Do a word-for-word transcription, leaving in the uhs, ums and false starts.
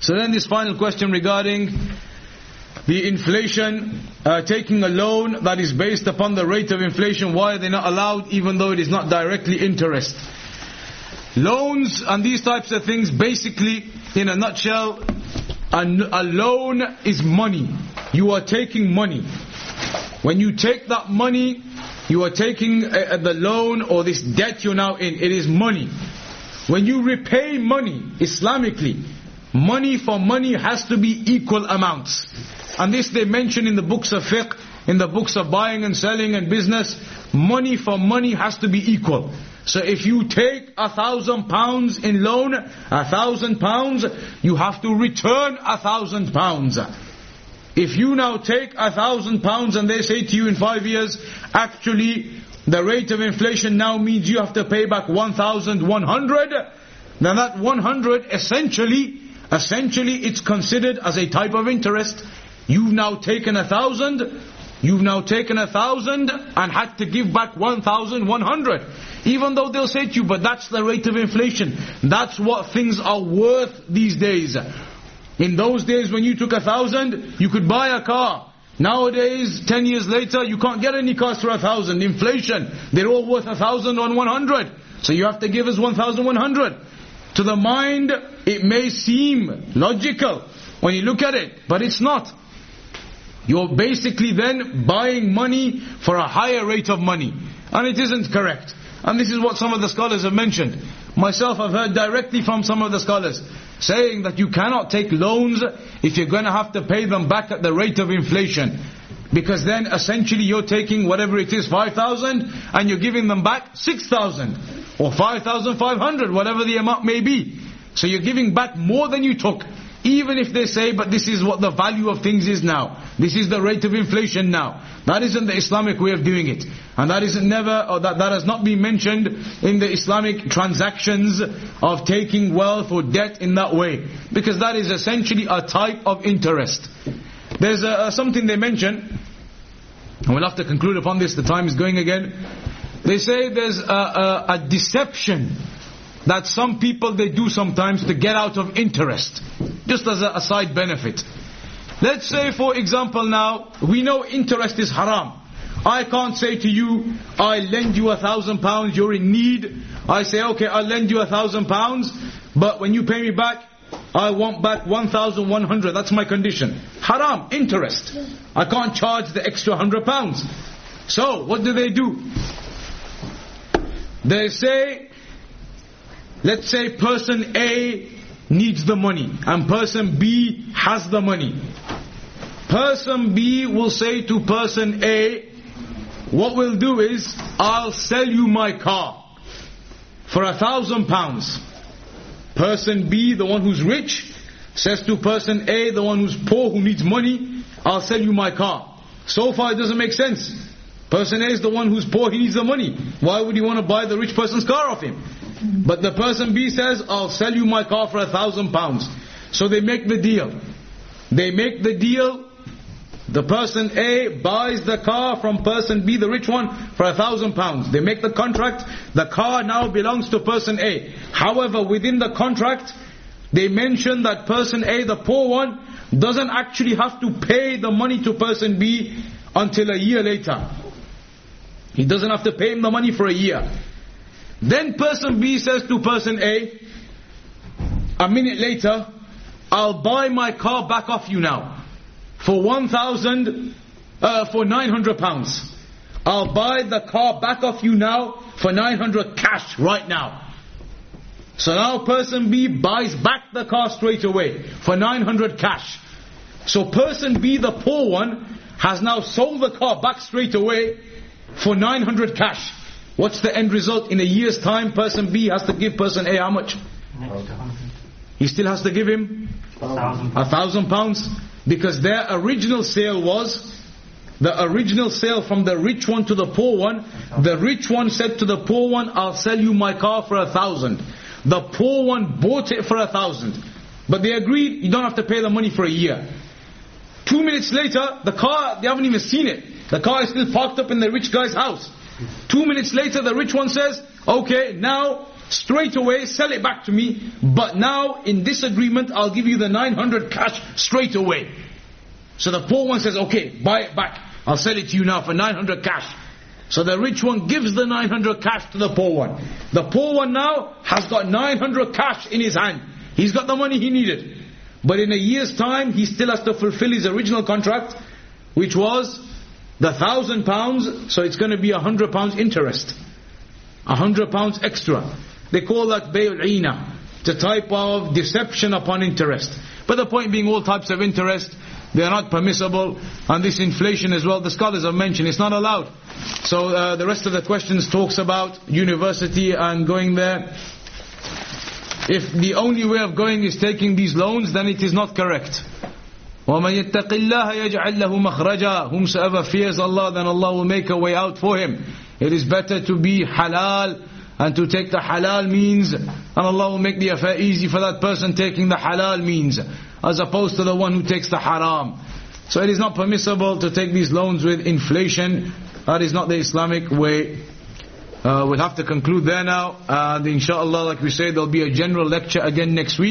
So then this final question regarding the inflation, uh, taking a loan that is based upon the rate of inflation, why are they not allowed even though it is not directly interest? Loans and these types of things, basically, in a nutshell, a, a loan is money. You are taking money. When you take that money, you are taking uh, the loan or this debt you're now in. It is money. When you repay money, Islamically, money for money has to be equal amounts. And this they mention in the books of fiqh, in the books of buying and selling and business. Money for money has to be equal. So if you take a thousand pounds in loan, a thousand pounds, you have to return a thousand pounds. If you now take a thousand pounds and they say to you in five years, actually the rate of inflation now means you have to pay back one thousand one hundred, then that one hundred essentially, essentially it's considered as a type of interest. You've now taken a thousand, you've now taken a thousand and had to give back one thousand one hundred. Even though they'll say to you, but that's the rate of inflation. That's what things are worth these days. In those days when you took a thousand, you could buy a car. Nowadays, ten years later, you can't get any cars for a thousand. Inflation, they're all worth a thousand on one hundred. So you have to give us one thousand one hundred. To the mind, it may seem logical when you look at it, but it's not. You're basically then buying money for a higher rate of money. And it isn't correct. And this is what some of the scholars have mentioned. Myself, I've heard directly from some of the scholars saying that you cannot take loans if you're going to have to pay them back at the rate of inflation. Because then essentially you're taking whatever it is, five thousand, and you're giving them back six thousand. Or five thousand five hundred, whatever the amount may be. So you're giving back more than you took. Even if they say, but this is what the value of things is now. This is the rate of inflation now. That isn't the Islamic way of doing it. And that isn't never, or that, that has not been mentioned in the Islamic transactions of taking wealth or debt in that way. Because that is essentially a type of interest. There's a, a, something they mention, and we'll have to conclude upon this, the time is going again. They say there's a, a, a deception that some people they do sometimes to get out of interest, just as a, a side benefit. Let's say for example now, we know interest is haram. I can't say to you, I lend you a thousand pounds, you're in need. I say, okay, I'll lend you a thousand pounds, but when you pay me back, I want back one thousand one hundred, that's my condition. Haram, interest. I can't charge the extra hundred pounds. So, what do they do? They say, let's say person A needs the money and person B has the money. Person B will say to person A, what we'll do is, I'll sell you my car for a thousand pounds. Person B, the one who's rich, says to person A, the one who's poor, who needs money, I'll sell you my car. So far it doesn't make sense. Person A is the one who's poor, he needs the money. Why would he want to buy the rich person's car off him? But the person B says, I'll sell you my car for a thousand pounds. So they make the deal. They make the deal. The person A buys the car from person B, the rich one, for a thousand pounds. They make the contract. The car now belongs to person A. However, within the contract, they mention that person A, the poor one, doesn't actually have to pay the money to person B until a year later. He doesn't have to pay him the money for a year. Then person B says to person A, a minute later, I'll buy my car back off you now. For one thousand, uh, for nine hundred pounds. I'll buy the car back off you now for nine hundred cash right now. So now person B buys back the car straight away for nine hundred cash. So person B, the poor one, has now sold the car back straight away for nine hundred cash. What's the end result? In a year's time, person B has to give person A how much? He still has to give him a thousand pounds. Because their original sale was, the original sale from the rich one to the poor one, the rich one said to the poor one, I'll sell you my car for a thousand. The poor one bought it for a thousand. But they agreed, you don't have to pay the money for a year. Two minutes later, the car, they haven't even seen it. The car is still parked up in the rich guy's house. Two minutes later, the rich one says, okay, now straight away, sell it back to me, but now in this agreement I'll give you the nine hundred cash straight away. So the poor one says, okay, buy it back, I'll sell it to you now for nine hundred cash. So the rich one gives the nine hundred cash to the poor one. The poor one now has got nine hundred cash in his hand. He's got the money he needed. But in a year's time, he still has to fulfill his original contract, which was the thousand pounds, so it's going to be a hundred pounds interest. A hundred pounds extra. They call that bay'ul ina. It's a type of deception upon interest. But the point being, all types of interest, they are not permissible. And this inflation as well, the scholars have mentioned, it's not allowed. So uh, the rest of the questions talks about university and going there. If the only way of going is taking these loans, then it is not correct. وَمَنْ يَتَّقِ اللَّهَ يَجْعَلْ لَهُ مَخْرَجًا. Whomsoever fears Allah, then Allah will make a way out for him. It is better to be halal and to take the halal means, and Allah will make the affair easy for that person taking the halal means, as opposed to the one who takes the haram. So it is not permissible to take these loans with inflation. That is not the Islamic way. Uh, we'll have to conclude there now. And inshallah, like we say, there'll be a general lecture again next week.